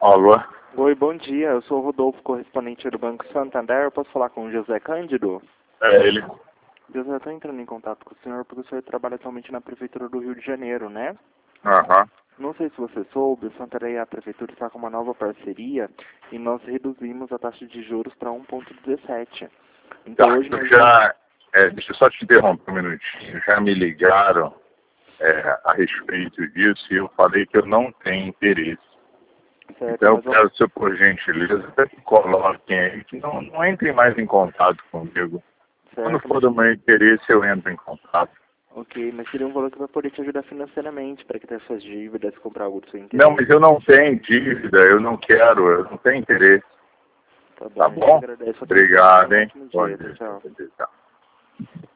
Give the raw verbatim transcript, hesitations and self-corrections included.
Alô? Oi, bom dia. Eu sou o Rodolfo, correspondente do Banco Santander. Eu posso falar com o José Cândido? É ele. José, eu estou entrando em contato com o senhor porque o senhor trabalha atualmente na Prefeitura do Rio de Janeiro, né? Aham. Não sei se você soube, o Santander e a Prefeitura está com uma nova parceria e nós reduzimos a taxa de juros para um vírgula dezessete. Então Tá, hoje eu nós já... É, deixa eu só te interromper um minutinho. Já me ligaram é, a respeito disso e eu falei que eu não tenho interesse. certo, Então eu mas quero, se por gentileza, até que coloquem aí, que não, não entrem mais em contato comigo. Quando certo, for mas do meu interesse, eu entro em contato. ok, mas seria um valor que vai poder te ajudar financeiramente para quitar suas dívidas, comprar algo do seu Não, interesse. mas eu não tenho dívida, eu não quero, eu não tenho interesse. Tá bom, Tá a gente bom? agradece a atenção. Tenha Obrigado, um hein? ótimo Bom dia. dia. Tchau. Tchau.